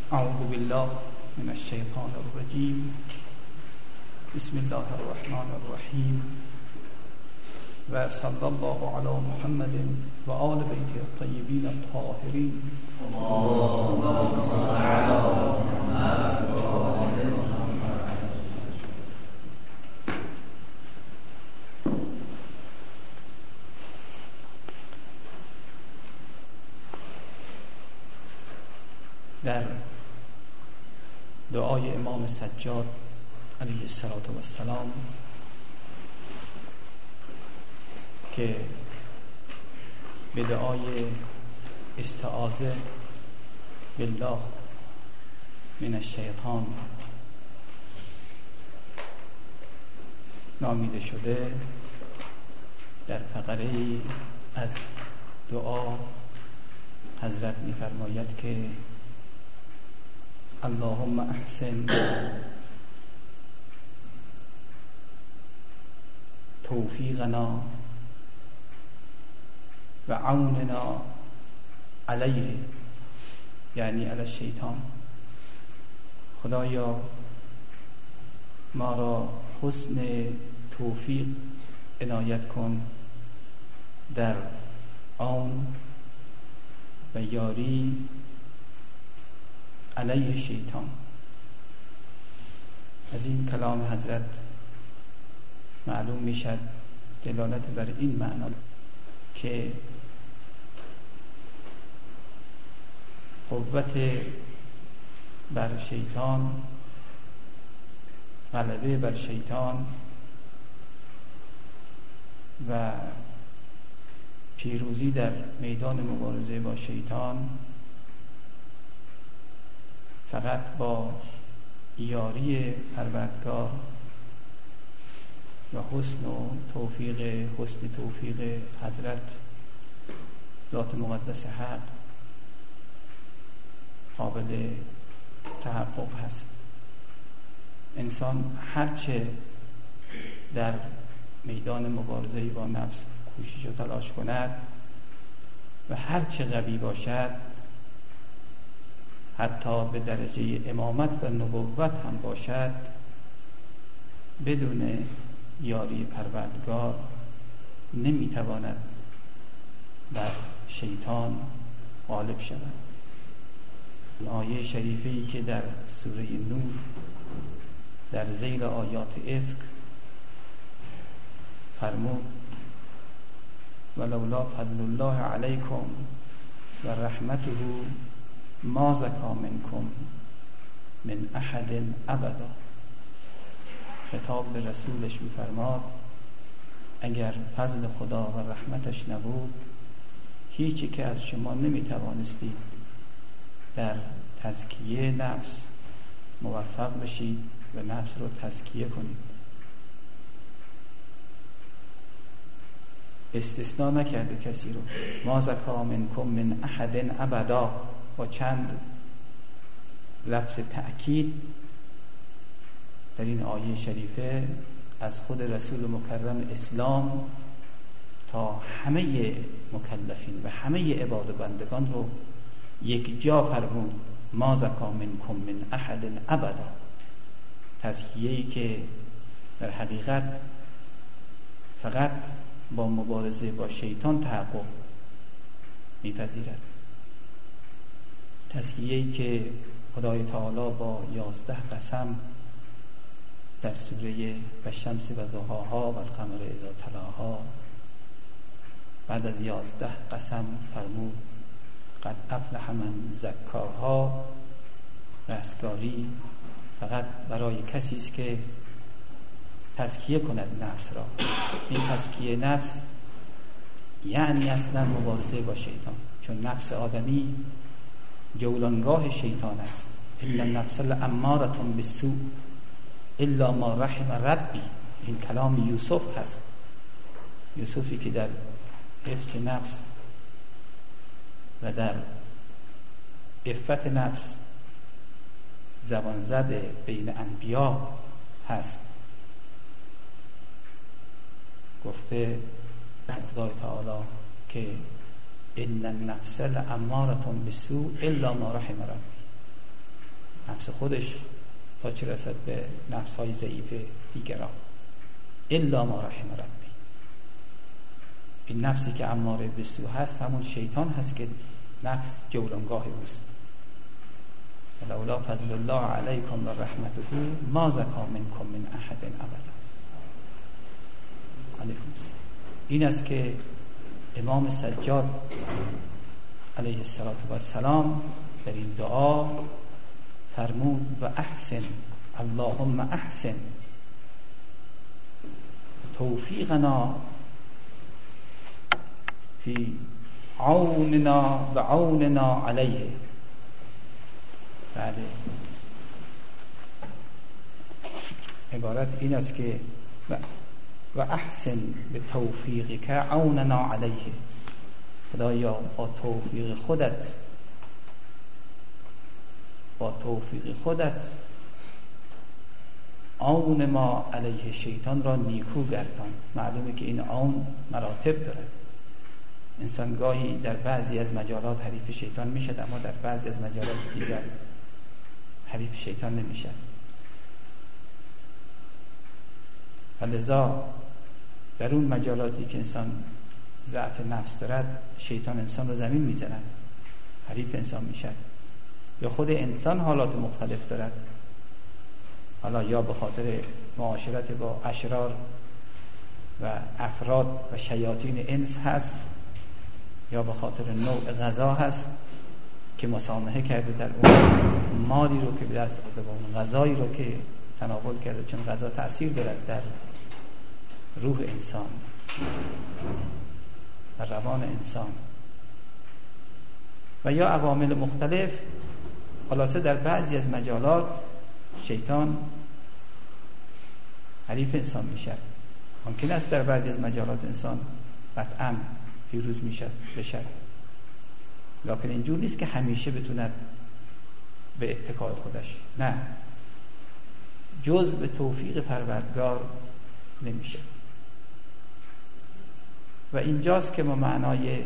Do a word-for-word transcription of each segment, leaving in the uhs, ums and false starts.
اعوذ بالله من الشیطان الرجیم. بسم الله الرحمن الرحیم و صلی الله علی محمد و آل بیت الطیبین الطاهرین. اللهم صل علی محمد و آل محمد. در دعای امام سجاد علیه السلام که به دعای استعاذه بالله من الشیطان نامیده شده، در فقره از دعا حضرت می‌فرماید که اللهم احسن توفیقنا و عوننا علیه، یعنی علی الشیطان. خدایا ما را حسن توفیق عنایت کن در عون و یاری علیه شیطان. از این کلام حضرت معلوم میشد دلالت بر این معنا که قوت بر شیطان، غلبه بر شیطان و پیروزی در میدان مبارزه با شیطان فقط با یاری پروردگار و حسن و توفیق حسن توفیق حضرت ذات مقدس حق قابل تحقق هست. انسان هرچه در میدان مبارزه با نفس کوشش و تلاش کند و هرچه قوی باشد، حتی به درجه امامت و نبوت هم باشد، بدون یاری پروردگار نمیتواند بر شیطان غالب شود. آیه شریفه‌ای که در سوره نور در ذیل آیات افک فرمود ولولا فضل الله علیکم و رحمته ما زکا منکم من احد ابدا. خطاب به رسولش می‌فرماد اگر فضل خدا و رحمتش نبود، هیچی که از شما نمی‌توانستید در تزکیه نفس موفق بشید و نفس رو تزکیه کنید. استثناء نکرده کسی رو. ما زکا منکم من احد ابدا با چند لفظ تأکید در این آیه شریفه از خود رسول مکرم اسلام تا همه مکلفین و همه عباد و بندگان رو یک جا فرمود ما زکا منکم من احد ابدا. تزکیه‌ای که در حقیقت فقط با مبارزه با شیطان تحقق میپذیرد. تزکیه‌ای که خدای تعالی با یازده قسم در سوره والشمس و ضحاها و القمر اذا تلاها بعد از یازده قسم فرمود قد افلح من زکاها. رستگاری فقط برای کسی است که تزکیه کند نفس را. این تزکیه نفس یعنی اصلا مبارزه با شیطان، چون نفس آدمی جولانگاه شیطان است. الا النفس لاماره بالسوء الا ما رحم ربی. این کلام یوسف هست، یوسفی که در حفظ نفس و در عفت نفس زبان زده بین انبیا هست. گفته خدای تعالی که ان النفس لاماره بالسوء الا ما رحم ربی. نفس خودش تا چه رسد به نفس های ضعیف دیگران. الا ما رحم ربی، این نفسی که اماره به سو هست همون شیطان هست که نفس جولانگاه اوست. ولولا فضل الله علیکم و رحمته ما زکا منکم من احد ابدا. علیکم السلام. این است که امام سجاد علیه السلام در این دعا فرمود و احسن اللهم احسن توفیقنا فی عوننا و عوننا علیه. بله، عبارت این است که و احسن به توفیقی که عوننا علیه. خدایا با توفیق خودت با توفیق خودت عون ما علیه شیطان را نیکو گردان. معلومه که این عون مراتب دارد. انسان گاهی در بعضی از مجالات حریف شیطان میشد، اما در بعضی از مجالات دیگر حریف شیطان نمیشد. لذا در اون مجالاتی که انسان ضعف نفس دارد، شیطان انسان رو زمین میزند، حریف انسان میشد. یا خود انسان حالات مختلف دارد، حالا یا به خاطر معاشرت با اشرار و افراد و شیاطین انس هست، یا به خاطر نوع غذا هست که مسامحه کرده در اون مالی رو که به دست آورده، اون غذایی رو که تناول کرده، چون غذا تأثیر دارد در روح انسان و روان انسان. و یا عوامل مختلف. خلاصه در بعضی از مجالات شیطان حریف انسان میشه. ممکن است در بعضی از مجالات انسان قطعا پیروز میشه بشه، لکن اینجور نیست که همیشه بتوند به اتکای خودش. نه، جز به توفیق پروردگار نمیشه. و اینجاست که ما معنای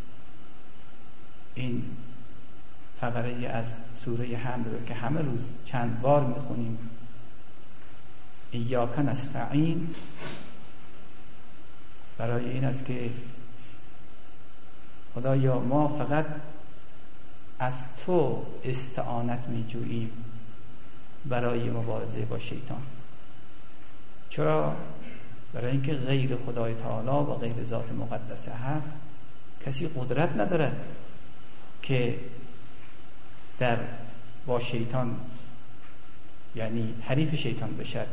این فقره از سوره حمد رو که همه روز چند بار میخونیم، ایاک نستعین، برای این است که خدایا ما فقط از تو استعانت میجوییم برای مبارزه با شیطان. چرا؟ برای اینکه غیر خدای تعالی و غیر ذات مقدسه حق کسی قدرت ندارد که در با شیطان، یعنی حریف شیطان بشد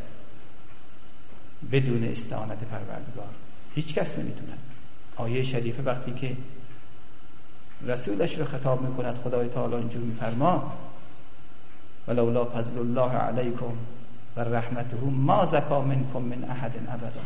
بدون استعانت پروردگار. هیچ کس نمیتوند. آیه شریفه وقتی که رسولش رو خطاب میکند، خدای تعالی اینجور میفرماد ولولا فضل الله علیکم و رحمته ما زکا منکم من احد ابدا.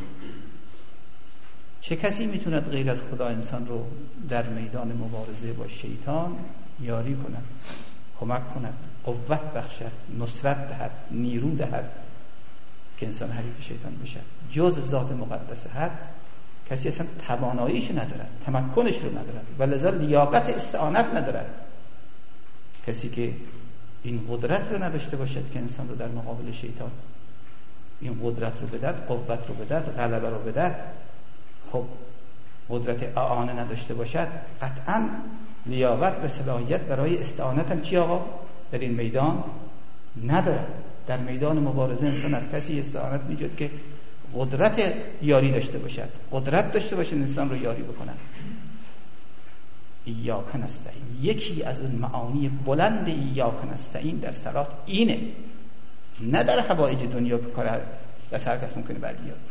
چه کسی میتوند غیر از خدا انسان رو در میدان مبارزه با شیطان یاری کند، کمک کند، قوت بخشد، نصرت دهد، نیرو دهد که انسان حریف شیطان بشد؟ جز ذات مقدسه حق کسی اصلا تواناییش ندارد، تمکنش رو ندارد و لذا لیاقت استعانت ندارد. کسی که این قدرت رو نداشته باشد که انسان رو در مقابل شیطان این قدرت رو بدهد، قوت رو بدهد، غلبه رو بدهد، خب قدرت اعانه نداشته باشد، قطعا لیاقت و صلاحیت برای استعانت هم چی آقا؟ در این میدان ندارد. در میدان مبارزه انسان از کسی استعانت میجوید که قدرت یاری داشته باشد، قدرت داشته باشد انسان رو یاری بکنه. ایاک نستعین، یکی از اون معانی بلند ایاک نستعین در صلات اینه، نه در حوائج دنیا که کار دست هر کس ممکنه بر بیاد.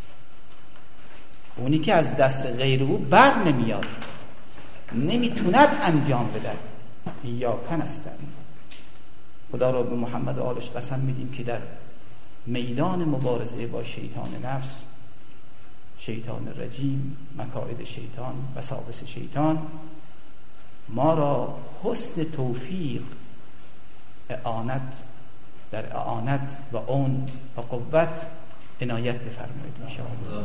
اونی که از دست غیر او بر نمیاد، نمیتوند انجام بده. ایاک نستعین. خدا را به محمد و آلش قسم میدیم که در میدان مبارزه با شیطان نفس، شیطان رجیم، مکائد شیطان، وساوس شیطان، ما را حسن توفیق، اعانت در اعانت و اون و قوت عنایت بفرمایید انشاءالله.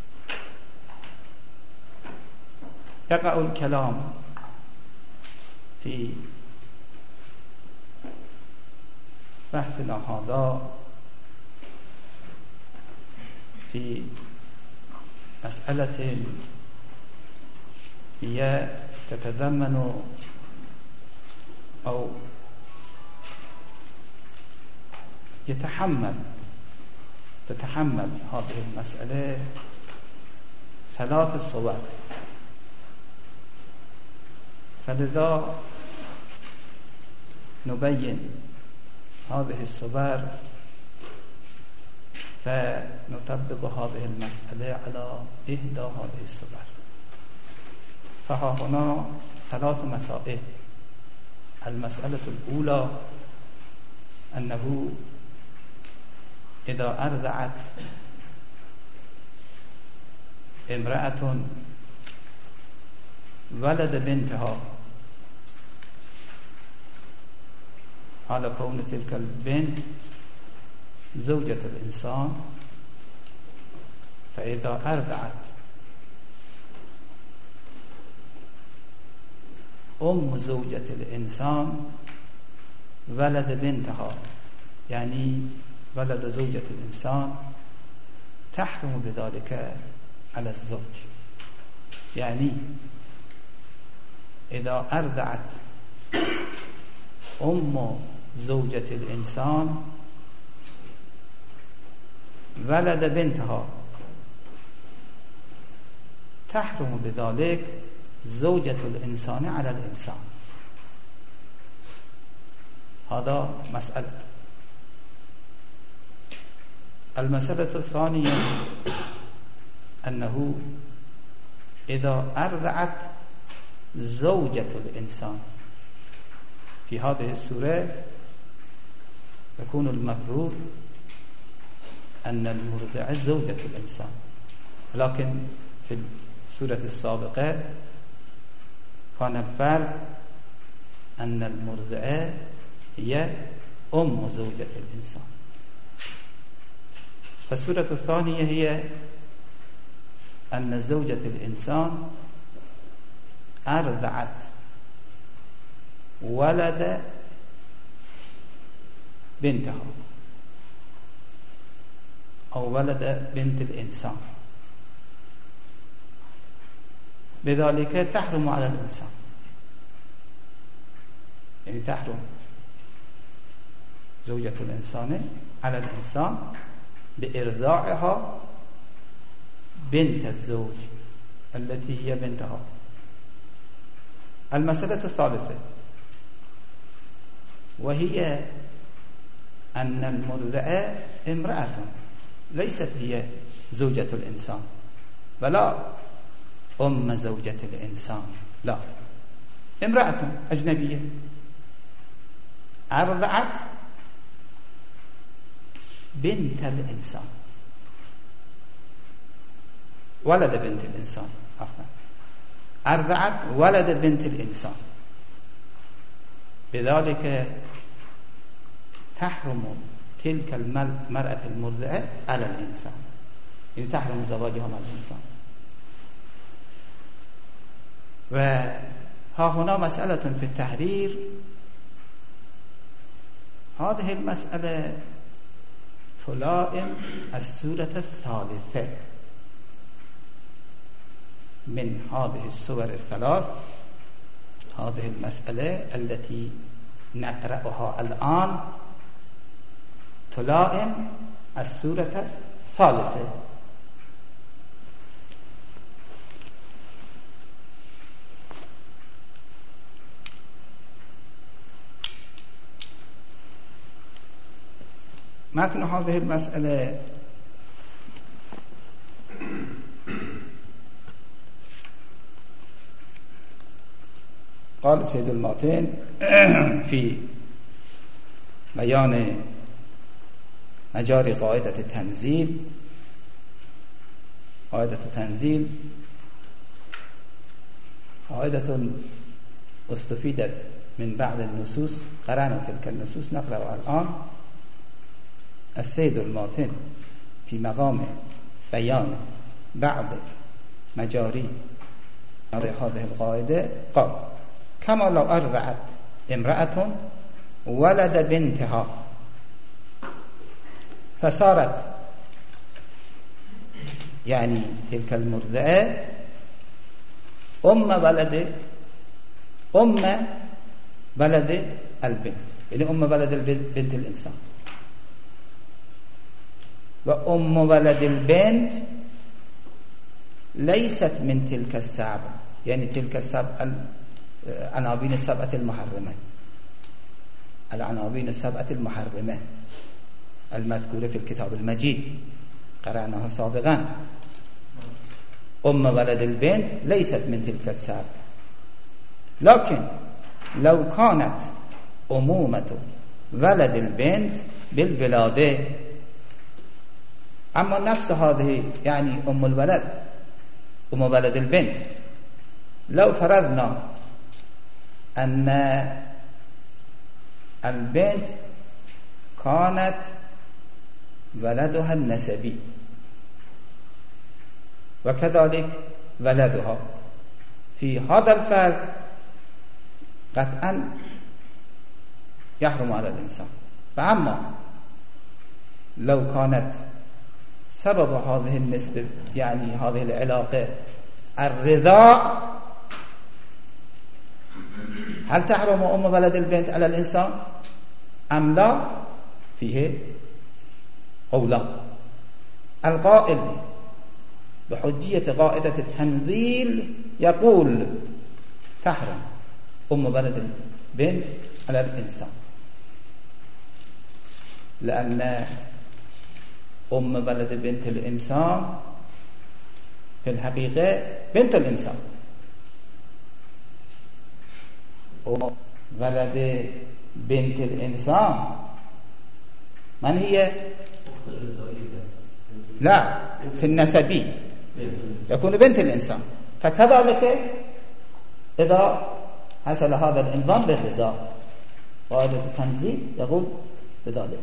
یقع الکلام في بحثنا هذا في مسألة هي تتضمن أو يتحمل تتحمل هذه المسألة ثلاث صور، فلذا نبين هذه الصور فنطبق هذه المسألة على إحدى هذه الصور. فها هنا ثلاث مسائل. المسألة الأولى أنه إذا أرضعت امرأة ولد بنتها على كون تلك البنت زوجة الإنسان، فإذا أرضعت أم زوجة الإنسان ولد بنتها، يعني ولد زوجة الإنسان، تحرم بذلك على الزوج. يعني إذا أرضعت أم زوجة الإنسان ولد بنتها، تحرم بذلك زوجة الإنسان على الإنسان. هذا مسألة. المسألة الثانية أنه إذا أرضعت زوجة الإنسان، في هذه السورة يكون المفروض أن المرضعة زوجة الإنسان، لكن في السورة السابقة كان الفرق أن المرضعة هي أم زوجة الإنسان. فالسورة الثانية هي أن زوجة الإنسان أرضعت ولد بنتها أو ولد بنت الإنسان، بذلك تحرم على الإنسان، يعني تحرم زوجة الإنسان على الإنسان بإرضاعها بنت الزوج التي هي بنتها. المسألة الثالثة وهي أن المرضعة امرأة ليست هي زوجة الإنسان ولا أم زوجة الإنسان، لا، امرأة أجنبية أرضعت بنت الإنسان، ولد بنت الإنسان، عفوا أرضعت ولد بنت الإنسان، بذلك تحرم تلك المرأة المرضعة على الإنسان، يعني تحرم زواجها مع الإنسان. وها هنا مسألة في التحرير. هذه المسألة تلائم السورة الثالثة من هذه السور الثلاث. هذه المسألة التي نقرأها الآن تلائم السورة الثالثة. متن هذه المسألة قال سيد المعتين في بيان مجاري قاعدة التنزيل. قاعدة التنزيل قاعدة استفيدت من بعض النصوص، قرأنا تلك النصوص نقرأها الآن. السيد المعتين في مقام بيان بعض مجاري هذه القاعدة قال: کما لو ارضعت امرأة ولد بنتها فصارت يعني تلك المرضعة ام ولد ام ولد البنت، يعني ام ولد البنت الانسان. و ام ولد البنت ليست من تلك السبع، يعني تلك السبع العناوين السبعة المحرمة، العناوين السبعة المحرمة المذكورة في الكتاب المجيد قرأناها سابقا. ام ولد البنت ليست من تلك السبع، لكن لو كانت أمومة ولد البنت بالولادة، أما نفس هذه يعني أم الولد أم ولد البنت، لو فرضنا أن البنت كانت ولدها النسبي وكذلك ولدها، في هذا الفرض قطعا يحرم على الإنسان. فأما لو كانت سبب هذه النسبة يعني هذه العلاقة الرضاع، هل تحرم أم ولد البنت على الإنسان أم لا؟ فيه قولان. القائل بحجية قاعدة التنزيل يقول تحرم أم ولد البنت على الإنسان، لأن أم ولد بنت الإنسان في الحقيقة بنت الإنسان. أم ولد بنت الإنسان من هي؟ لا، في النسبي يكون بنت الإنسان. فكذلك إذا حصل هذا الانضمام بالرضا، قاعدة التنزيل يقول بذلك.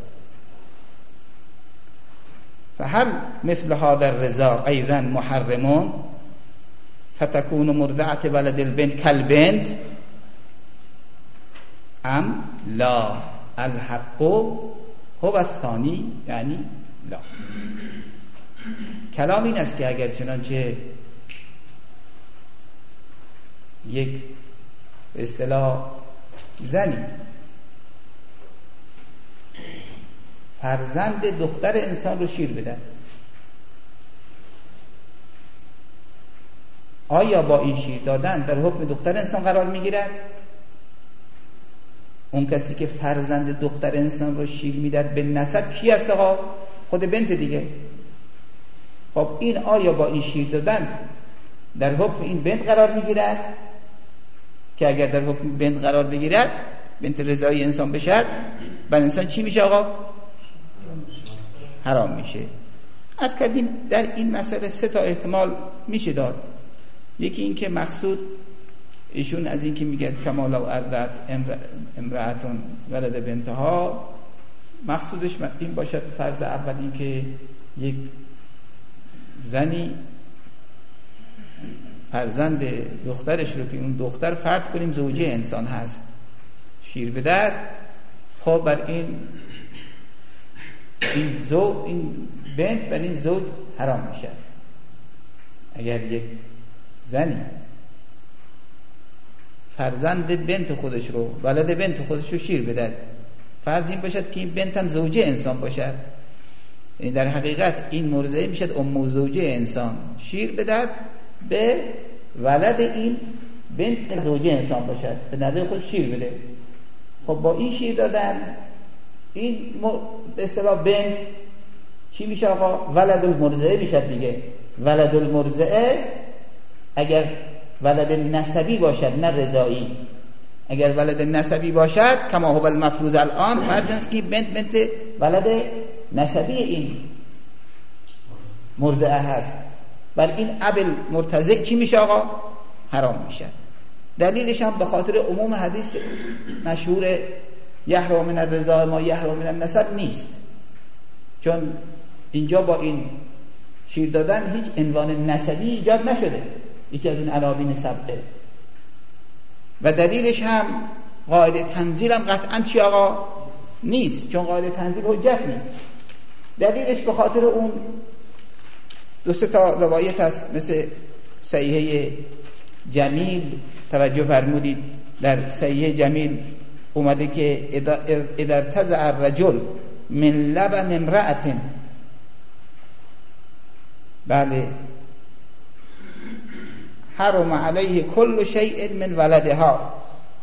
فهل مثل هذا الرضا أيضا محرمون فتكون مرضعة ولد البنت كالبنت أم لا؟ الحق هو الثاني، يعني لا. کلام این است که اگر چنانچه یک اصطلاح زنی فرزند دختر انسان رو شیر بده، آیا با این شیر دادن در حکم دختر انسان قرار میگیرد؟ اون کسی که فرزند دختر انسان رو شیر میدهد به نسب کی است؟ آقا خود بنت دیگه. خب این آیا با این شیر دادن در حکم این بنت قرار میگیرد؟ که اگر در حکم بنت قرار بگیرد، بنت رضایی انسان بشد، بر انسان چی میشه آقا؟ حرام میشه. عرض کردیم در این مسئله سه تا احتمال میشه داد. یکی این که مقصود ایشون از این که میگه کما لو ارضعت امرأتون ولد بنتها، مقصودش این باشد فرض اول این که یک زنی فرزند دخترش رو که اون دختر فرض کنیم زوجه انسان هست شیر بدهد، خب بر این این زوج این بنت بر این زوج حرام میشه. اگر یک زنی فرزند بنت خودش رو ولد بنت خودش رو شیر بدهد، فرض این باشد که این بنت هم زوجه انسان باشد، یعنی در حقیقت این مرضعه میشد ام زوجه انسان شیر بدهد به ولد این بنت زوجه انسان باشد، به نوه خود شیر بده. خب با این شیر دادن این به اصطلاح بنت چی میشه آقا؟ ولد المرضعه میشد دیگه. ولد المرضعه اگر ولد نسبی باشد نه رضایی، اگر ولد نسبی باشد کما هو المفروض الان، فرض است که بنت بنت ولد نسبی این مرضعه هست، بر این ابل مرتضع چی میشه آقا؟ حرام میشه. دلیلش هم به خاطر عموم حدیث مشهور یحرم من الرضاع ما یحرم من النسب نیست، چون اینجا با این شیر دادن هیچ عنوان نسبی ایجاد نشده، یکی از اون عناوین سبعه. و دلیلش هم قاعده تنزیل هم قطعا چی آقا نیست، چون قاعده تنزیل حجت نیست. دلیلش به خاطر اون دو سه تا روایت هست، مثل صحیحه جمیل. توجه فرمودید در صحیحه جمیل اومده که اذا ارتزع الرجل من لبن امرأة، بله، حرم علیه کل شیء من ولدها.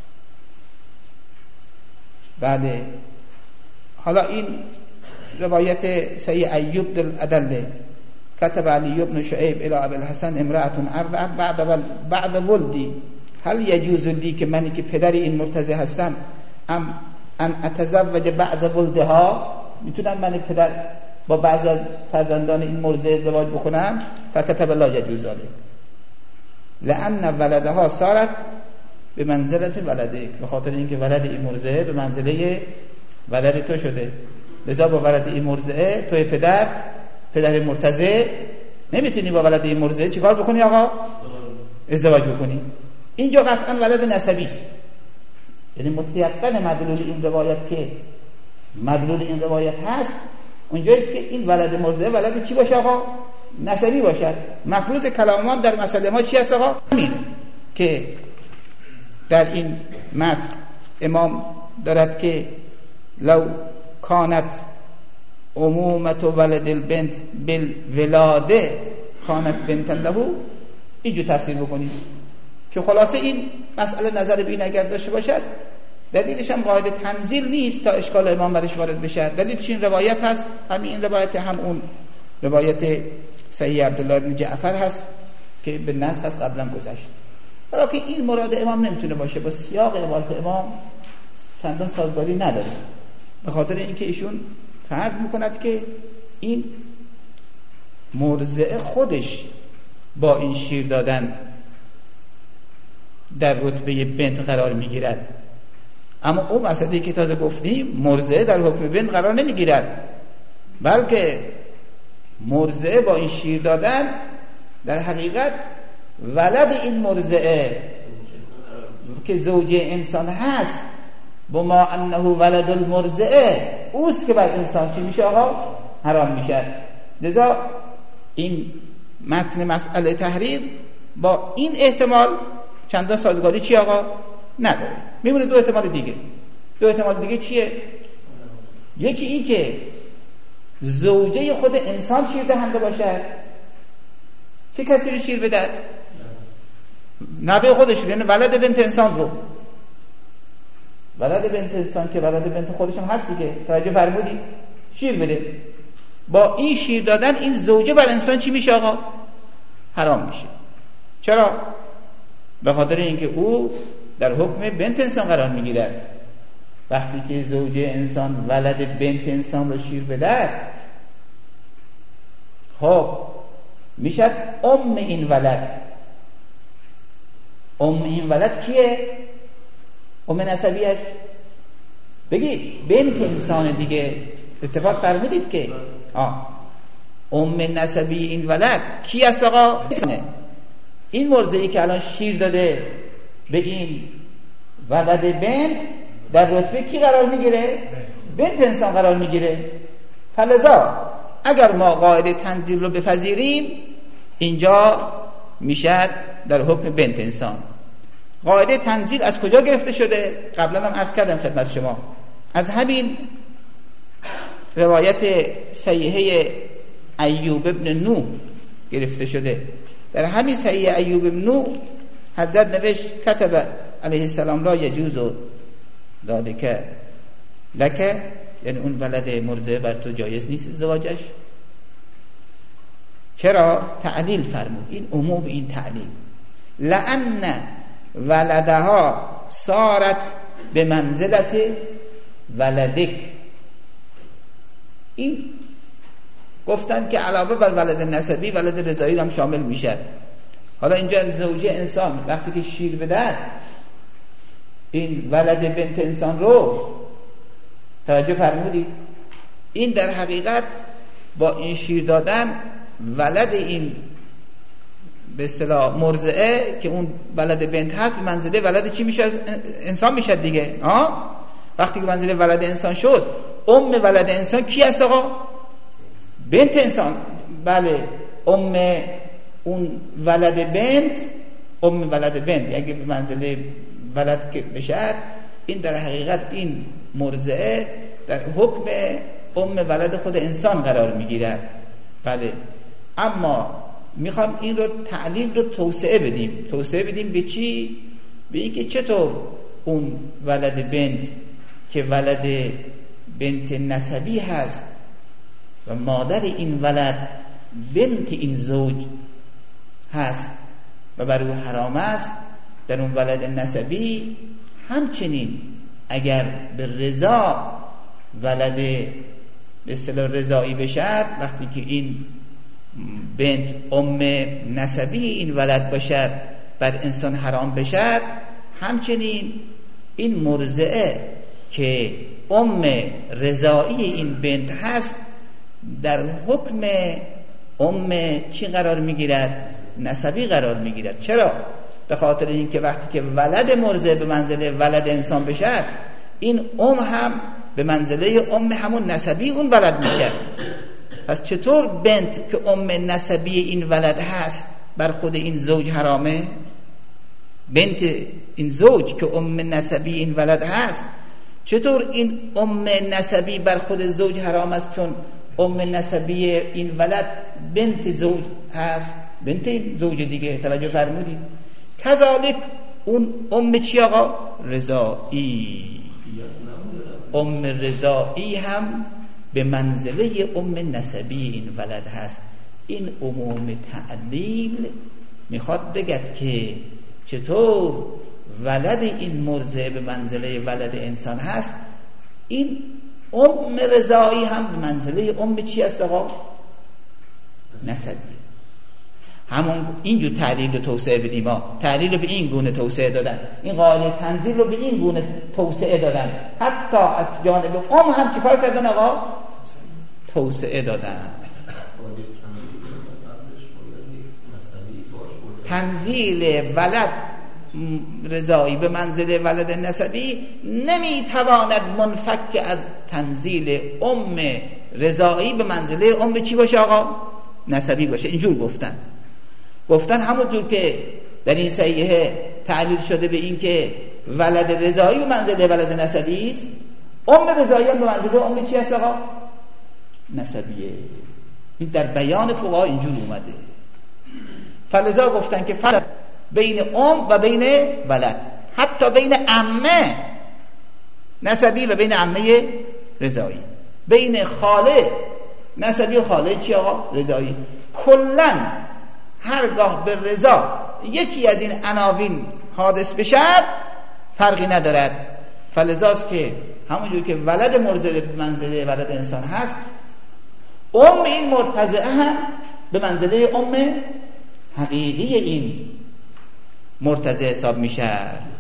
بله، حالا این روایت صحیح ایوب دل عدله کتب علی ابن شعیب الی ابی الحسن امرأة ارضعت بعد بعد ولدی هل یجوز لی که منی که پدر این مرتضی هستم ام ان اتزوج بعض ولدها، میتونم من پدر با بعض از فرزندان این مرضعه ازدواج بکنم؟ فکتب لا یجوز ذلک لان ولدها صارت به منزلت ولدک، به خاطر اینکه ولد این مرضعه به منزله ولد تو شده، لذا با ولد این مرضعه توی پدر پدر مرتضی نمیتونی با ولد این مرضعه چیکار بکنی آقا؟ ازدواج بکنی. اینجا قطعا ولد نسبی است، یعنی متيقن مدلول این روایت که مدلول این روایت هست اونجاییست که این ولد مرضعه ولد چی باشه آقا؟ نسبی باشد. مفروض کلام ما در مسئله ما چی هست آقا؟ همینه که در این متن امام دارد که لو کانت عمومت ولد البنت بالولاده کانت بنتا له، اینجور تفسیر بکنید که خلاصه این مسئله نظر به این اگر داشته باشد دلیلش هم قاعده تنزیل نیست تا اشکال امام برش وارد بشه. دلیلش این روایت هست، همین این روایت هم اون روایت صحیح عبدالله بن جعفر هست که به نص هست قبلا گذشت. حالا که این مراد امام نمیتونه باشه، با سیاق عبارت امام چندان سازگاری نداره، به خاطر اینکه ایشون فرض میکند که این مرضعه خودش با این شیر دادن در رتبه بنت قرار میگیرد، اما اون مسئله که تازه گفتیم مرضعه در حکم بنت قرار نمیگیرد، بلکه مرضعه با این شیر دادن در حقیقت ولد این مرضعه که زوجه انسان هست با ما انه ولد المرضعه اوست که بر انسان چی میشه آقا؟ حرام میشه. لذا این متن مسئله تحریر با این احتمال چندان سازگاری چی آقا؟ نداره. میمونه دو احتمال دیگه. دو احتمال دیگه چیه؟ یکی این که زوجه خود انسان شیر دهنده باشد. چه کسی رو شیر بده؟ نبی خودش، یعنی ولد بنت انسان رو. ولد بنت انسان که ولد بنت خودش هم هست دیگه، توجه فرمودی؟ شیر بده. با این شیر دادن این زوجه بر انسان چی میشه آقا؟ حرام میشه. چرا؟ به خاطر اینکه او در حکم بنت انسان قرار میگیرد. وقتی که زوجه انسان ولد بنت انسان رو شیر بده، خب میشد ام این ولد. ام این ولد کیه؟ ام نسبیش بگید بنت انسان دیگه. اتفاق فرمودید که آه ام نسبی این ولد کی است آقا؟ این مرضعی که الان شیر داده به این ولد بنت در رتبه کی قرار میگیره؟ بنت انسان قرار میگیره. فلذا اگر ما قاعده تنزیل رو بپذیریم اینجا میشد در حکم بنت انسان. قاعده تنزیل از کجا گرفته شده؟ قبلا هم عرض کردم خدمت شما، از همین روایت صحیحه ایوب ابن نوح گرفته شده. در همین صحیحه ایوب ابن نوح حضرت نوشت کتب علیه السلام لا یجوز ذالک لک، یعنی اون ولد مرضعه بر تو جایز نیست ازدواجش. چرا؟ تعلیل فرمود، این عموم این تعلیل لأن ولدها صارت به منزلت ولدک. این گفتن که علاوه بر ولد نسبی ولد رضایی هم شامل میشه. حالا اینجا زوجه انسان وقتی که شیر بده این ولد بنت انسان رو، توجه فرمودید، این در حقیقت با این شیر دادن ولد این به اصطلاح مرضعه که اون ولد بنت هست به منزله ولد چی میشه؟ انسان میشه دیگه. ها وقتی که منزله ولد انسان شد، ام ولد انسان کی است آقا؟ بنت انسان. بله ام اون ولد بنت، ام ولد بنت اگه به منزله ولد که بشه، این در حقیقت این مرضعه در حکم ام ولد خود انسان قرار میگیرد. بله اما میخوام این رو تعلیل رو توسعه بدیم. توسعه بدیم به چی؟ به این که چطور اون ولد بنت که ولد بنت نسبی هست و مادر این ولد بنت این زوج هست و بر او حرام است، در اون ولد نسبی همچنین اگر به رضا ولد به اصطلاح رضایی بشد، وقتی که این بنت ام نسبی این ولد باشد بر انسان حرام بشد، همچنین این مرضعه که ام رضایی این بنت هست در حکم ام چی قرار میگیرد؟ نسبی قرار میگیرد. چرا؟ به خاطر اینکه وقتی که ولد مرضع به منزله ولد انسان بشد، این ام هم به منزله ام همون نسبی اون ولد میشه. پس چطور بنت که ام نسبی این ولد هست بر خود این زوج حرامه؟ بنت این زوج که ام نسبی این ولد هست، چطور این ام نسبی بر خود زوج حرام است؟ چون ام نسبی این ولد بنت زوج هست، بنت این زوج دیگه. توجه فرمودید؟ کذالک اون ام چی آقا؟ رضایی. ام رضایی هم به منزله ام نسبی این ولد هست. این عموم تعلیل میخواد بگد که چطور ولد این مرضع به منزله ولد انسان هست، این ام رضایی هم به منزله ام چی است آقا؟ نسبی. همون اینجور تعلیل رو توسعه بدیم. ها تعلیل رو به این گونه توسعه دادن، این قاعده تنزیل رو به این گونه توسعه دادن، حتی از جانب ام هم چیکار کردن آقا؟ توسعه دادن. تنزیل ولد رضایی به منزله ولد نسبی نمیتواند منفک از تنزیل ام رضایی به منزله ام چی باشه آقا؟ نسبی باشه. اینجور گفتن گفتن همون جور که در این صحیحه تعلیل شده به این که ولد رضایی به منزله ولد نسبی است، ام رضایی هم به منزله ام چی است آقا؟ نسبیه. این در بیان فقها اینجور اومده. فلذا گفتن که فرق بین ام و بین ولد، حتی بین عمه نسبی و بین عمه رضایی، بین خاله نسبی و خاله چی آقا؟ رضایی. کلن هرگاه به رضا یکی از این عناوین حادث بشد فرقی ندارد. فلذاست که همونجور که ولد مرضع به منزله ولد انسان هست، ام این مرتضعه هم به منزله ام حقیقی این مرتضع حساب میشه.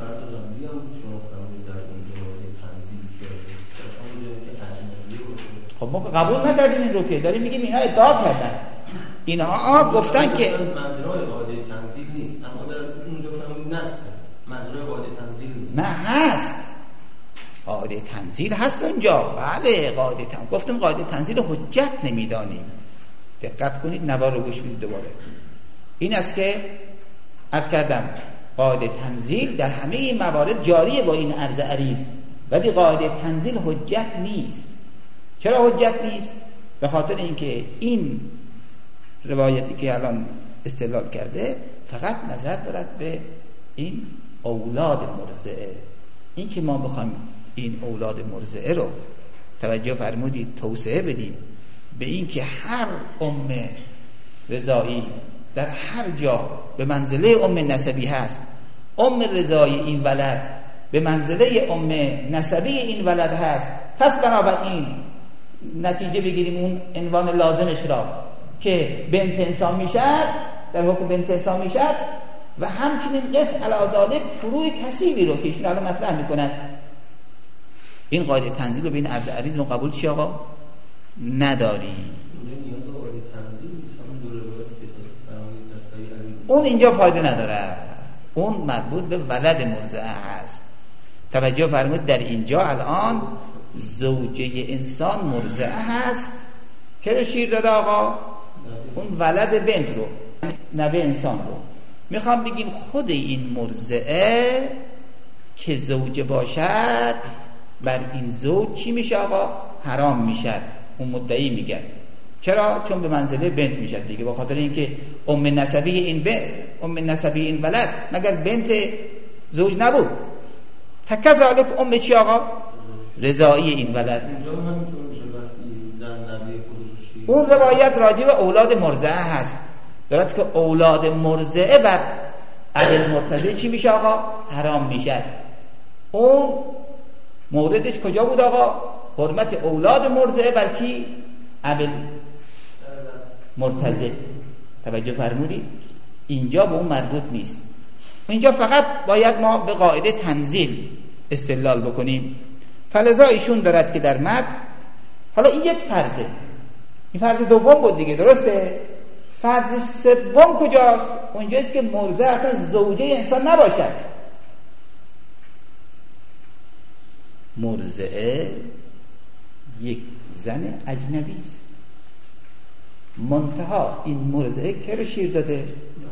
خب ما قبول نکردیم این رو، که داریم میگیم اینا ادعا کردن، اینها گفتن که منظورای قاعده تنزیل نیست، اما در اونجا فهمید نست منظورای قاعده تنزیل نیست. نه هست، قاعده تنزیل هست اونجا. بله قاعده تنزیل، گفتم قاعده تنزیل حجت نمیدانیم. دقت کنید، نوار رو گوش بدید دوباره. این است که عرض کردم قاعده تنزیل در همه این موارد جاریه با این عرض عریض، ولی قاعده تنزیل حجت نیست. چرا حجت نیست؟ به خاطر اینکه این روایتی که الان استدلال کرده فقط نظر دارد به این اولاد مرضعه. این که ما بخوایم این اولاد مرضعه رو توجه فرمودید توسعه بدیم به این که هر ام رضایی در هر جا به منزله ام نسبی هست، ام رضایی این ولد به منزله ام نسبی این ولد هست، پس بنابراین نتیجه بگیریم اون عنوان لازمش را که بنت انسان میشد، در حکم بنت انسان میشد، و همچنین قص علی ذالک فروع کثیری رو که ایشون الان مطرح میکنن. این قاعده تنزیل رو به این عرض عریض ما قبول چی آقا؟ نداریم. اون اینجا فایده نداره، اون مربوط به ولد مرضعه هست. توجه فرمود در اینجا الان زوجه انسان مرضعه هست که رو شیر داده آقا؟ اون ولد بنت رو، نوه انسان رو. میخوام بگیم خود این مرضعه که زوجه باشد بر این زوج چی میشه آقا؟ حرام میشد. اون مدعی میگن چرا؟ چون به منزله بنت میشد دیگه، با خاطر اینکه ام نسبی این بنت، ام نسبی این ولد مگر بنت زوج نبود؟ فکذالک ام چی آقا؟ رضایی این ولد. اون روایت راجع به اولاد مرضعه هست، درست که اولاد مرضعه بر اهل مرتضی چی میشه آقا؟ حرام میشد. اون موردش کجا بود آقا؟ حرمت اولاد مرضعه بر کی؟ اهل مرتضی. توجه فرمودید؟ اینجا به اون مربوط نیست. اینجا فقط باید ما به قاعده تنزیل استدلال بکنیم. فلذا ایشون دارد که در متن، حالا این یک فرضه، این فرض دوم بود دیگه، درسته؟ فرض سوم کجاست؟ اونجاست که مرضعه اصلا زوجه انسان نباشد. مرضعه یک زن اجنبی است، منتها این مرضعه که رو شیر داده؟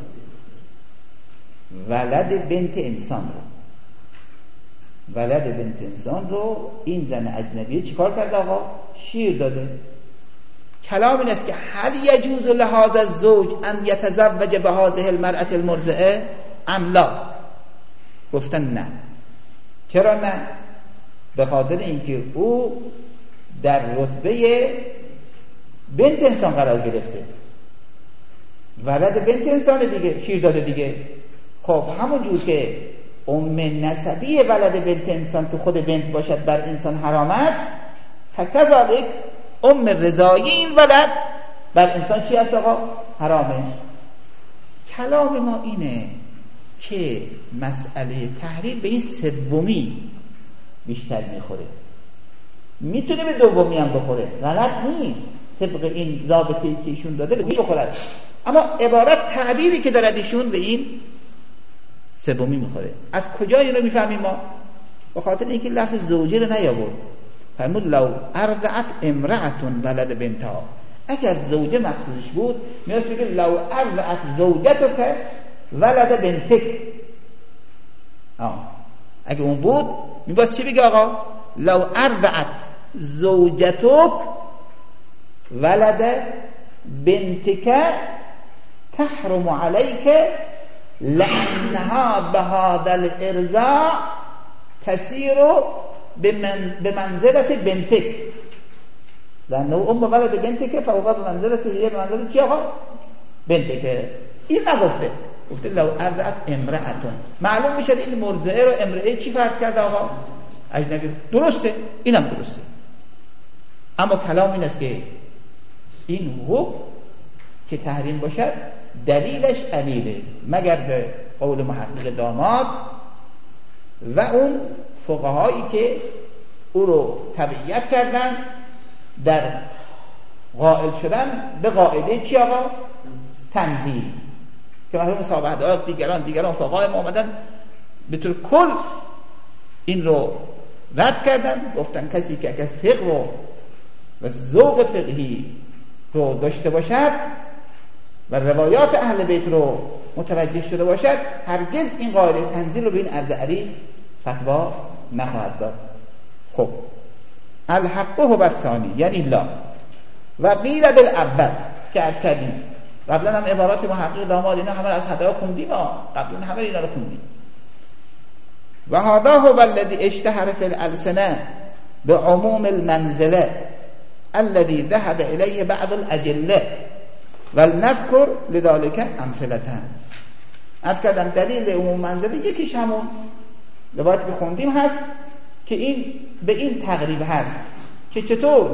ولد بنت انسان رو. ولد بنت انسان رو این زن اجنبی چیکار کرده آقا؟ شیر داده. کلام این است که هل یجوز لهذا الزوج ان یتزوج بهذه المرأة المرضعه ام لا؟ گفتن نه. چرا نه؟ به خاطر اینکه او در رتبه بنت انسان قرار گرفته، ولد بنت انسان دیگه، شیر داده دیگه. خب همون جور که ام نسبی ولد بنت انسان که خود بنت باشد بر انسان حرام است، فکذالک ام رضایی این ولد بر انسان چی است آقا؟ حرامه. کلام ما اینه که مسئله تحلیل به این سومی بیشتر میخوره، میتونه به دومی هم بخوره، غلط نیست، طبق این ضابطه‌ای که ایشون داده به بخورد، اما عبارت تعبیری که دارد ایشون به این سومی میخوره. از کجا این رو میفهمیم ما؟ به خاطر اینکه لفظ زوجه رو نیاورد. فرمود لو ارضعت امرأتون ولد بنتها. اگر زوجه مقصودش بود میاد بگه لو ارضعت زوجتک ولد بنتک. آه. اگه اون بود میباید چی بگه آقا؟ لو ارضعت زوجتک ولد بنتک تحرم علیک لأنها بهذا الارضاع تسیر بمنزلت بنتک، لأنه ام ولد بنتک فوق بمنزلت هي بمنزلت چی آقا؟ بنتک. این نگفته، گفته لو ارضعت امرأتون. معلوم میشه این مرضعه رو امرأه چی فرض کرده آقا؟ اجنبی. درسته، اینم درسته، اما کلام این است که این حکم که تحریم باشد دلیلش علیله مگر به قول محقق داماد و اون فقهایی که او رو تبعیت کردن در قائل شدن به قاعده چی آقا؟ تنزیل، که مرحوم صاحب دیگران دیگران فقهای ما آمدن به طور کل این رو رد کردن، گفتن کسی که اگر فقه رو و ذوق فقهی رو داشته باشد و روایات اهل بیت رو متوجه شده باشد هرگز این قاعده تنزیل رو به این عرض عریض فتوا نخواهد داد. خب الحق هو الثانی یعنی لا و قیل بالاول که عرض کردیم قبلا هم عبارات محقق داماد اینا همه از هدایا خوندیم، قبلا همه اینا رو خوندیم. و هذا هو الذي اشتهر في الالسنه بعموم المنزله الذي ذهب اليه بعض الاجله ولنذكر لذلك امثله. عرض کردم دلیل عموم منزله یکیش همون روایتی که خوندیم هست که این به این تقریب هست که چطور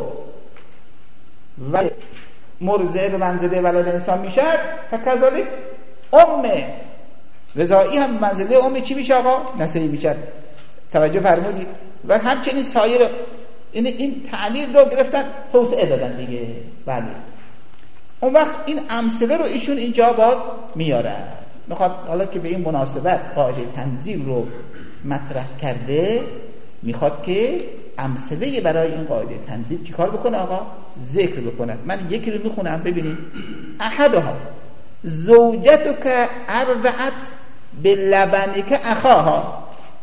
و مرضعه به منزله ولد انسان میشد، فکذالک ام رضایی هم منزله ام چی میشه آقا؟ نسبی میشد. توجه فرمودید؟ و همچنین سایر این این تعلیل رو گرفتن توسعه دادن دیگه. بله اون وقت این امثله رو ایشون اینجا باز میاره. میخواد حالا که به این مناسبت قاعده تنزیل رو مطرح کرده، میخواد که امثله برای این قاعده تنزیل چیکار بکنه آقا؟ ذکر بکنه. من یکی رو میخونم ببینید. احدها زوجتک ارضعت بلبنک اخاها.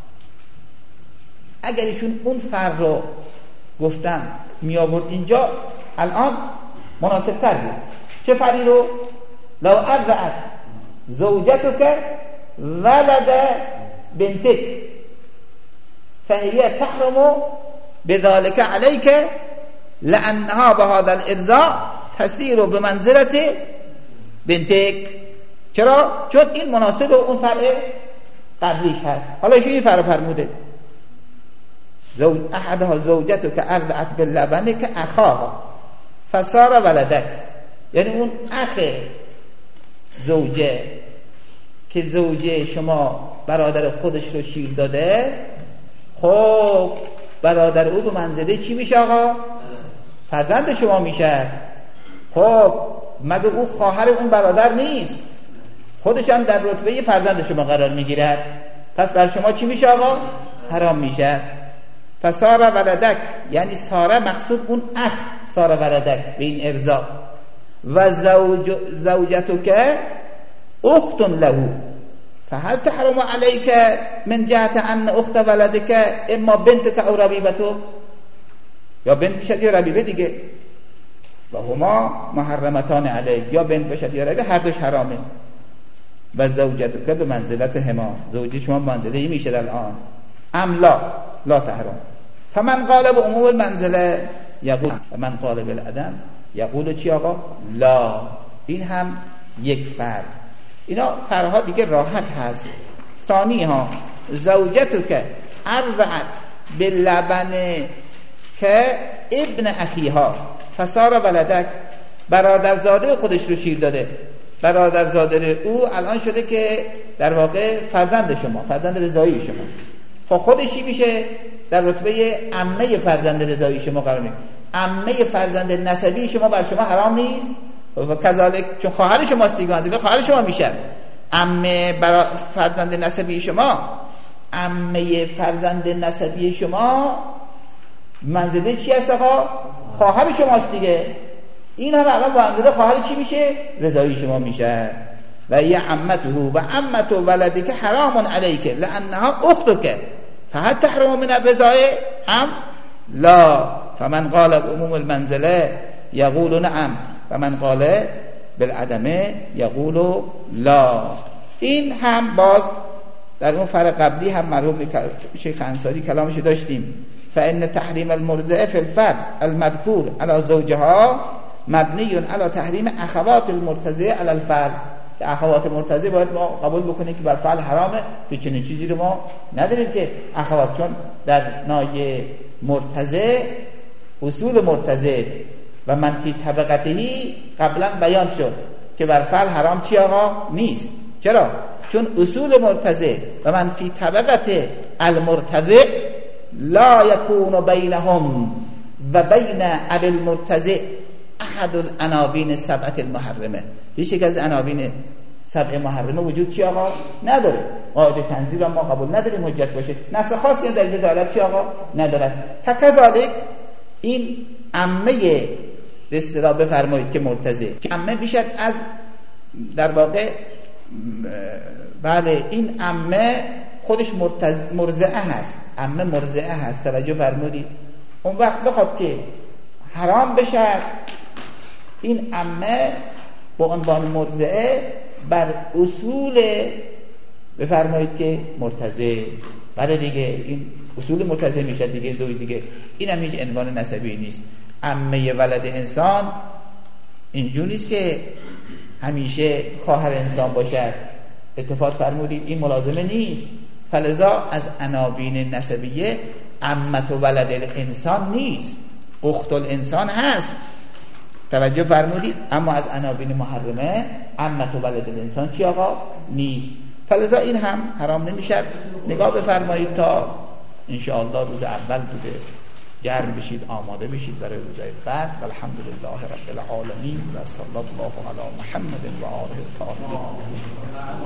اگر ایشون اون فرد رو گفتم می آورد اینجا الان مناسب تر بود. چه فردی رو؟ لو ارضعت زوجتک ولد بنتک فهي تحرم بذلك عليك لأنها بهذا الارضاع تسير بمنزلة بنتك. چرا؟ چون این مناسب اون فرع قبلیش هست. حالا ایشون این فرع فرموده زوج احدها زوجتك ارضعت باللبنك اخاها فصار ولدك، یعنی اون اخ زوجه که زوجه شما برادر خودش رو شیر داده، خب برادر او به منزله چی میشه آقا؟ فرزند شما میشه. خب مگه او خواهر اون برادر نیست؟ خودش هم در رتبه فرزند شما قرار میگیرد، پس بر شما چی میشه آقا؟ حرام میشه. فسار ولدک، یعنی ساره مقصود اون اخ ساره ولدک به این ارضا. و زوج زوجتک اخت له فهل تحرم عليك من جهت ان اخت ولدك اما بنتك او ربيبته، یا بنت بشد یا ربیبه دیگه، و هما محرمتان علیک، یا بنت بشد یا ربیبه، هر دوش حرامه. و زوجتک به منزلت هما، زوجی شما منزله ای میشه الان. ام لا لا تحرم. فمن قال به عموم المنزله یقول و من قال بالعدم یقول چی آقا؟ لا. این هم یک فرد. اینا فرها دیگه راحت هست. ثانی ها زوجتو که ارضعت باللبن که ابن اخیها فصار ولدک، برادرزاده خودش رو شیر داده، برادرزاده او الان شده که در واقع فرزند شما، فرزند رضایی شما. خب خودش چی میشه؟ در رتبه عمه فرزند رضایی شما قرار میگیره. عمه فرزند نسبی شما بر شما حرام نیست و کذالک، چون خواهر شماست دیگه، منزله خواهر شما میشه. عمه برا فرزند نسبی شما، عمه فرزند نسبی شما منزله چی هست آقا؟ خواهر شماست دیگه. این هم الان منزله خواهر چی میشه؟ رضایی شما میشه. و یه عمته و عمت ولدک حرام علیک لانها اختک فهل تحرم من الرضای ام لا. فمن قال بعموم المنزله یقول نعم و من قال بالعدمه یقول لا. این هم باز در اون فرق قبلی هم مرحوم شیخ انصاری کلامش داشتیم. فإن تحریم المرضعه فی الفرض المذکور علی زوجها مبنی علی تحریم اخوات المرتضعه علی الفرض. اخوات مرتضعه باید ما قبول بکنیم که بر فعل حرامه، تو چنین چیزی رو ما نداریم که اخوات، چون در نایه مرتضعه اصول مرتضعه و منفی طبقتهی قبلا بیان شد که بر فعل حرام چی آقا؟ نیست. چرا؟ چون اصول مرتضع و منفی طبقت المرتضع لا یکون بینهم و بین ابی المرتضع احد العناوین سبعت المحرمه. هیچ یک از عناوین سبع محرمه وجود چی آقا؟ نداره. قاعده تنزیل ما قبول نداریم حجت باشه. نص خاصی در دلالت چی آقا؟ نداره. فکذالک این عمه به اصطلاح بفرمایید که مرتضع، که عمه بیشتر از در واقع بله این عمه خودش مرضعه هست، عمه مرضعه هست، توجه فرمودید. اون وقت بخواد که حرام بشه این عمه با عنوان مرضعه بر اصول بفرمایید که مرتضع، بله دیگه این اصول مرتضع میشه دیگه، زوج دیگه. این هم هیچ عنوان نسبی نیست. عمه ولد انسان اینجور نیست که همیشه خواهر انسان باشد. اتفاق فرمودید این ملازمه نیست. فلذا از عناوین نسبیه عمت و ولد الانسان نیست، اخت الانسان هست. توجه فرمودید. اما از عناوین محرمه عمت و ولد الانسان چی آقا؟ نیست. فلذا این هم حرام نمیشد. نگاه بفرمایید تا انشاءالله روز اول بوده، گرم بشید، آماده بشید برای روزهای بعد. والحمدلله رب العالمین و صلی الله علی محمد و آله الطاهرین.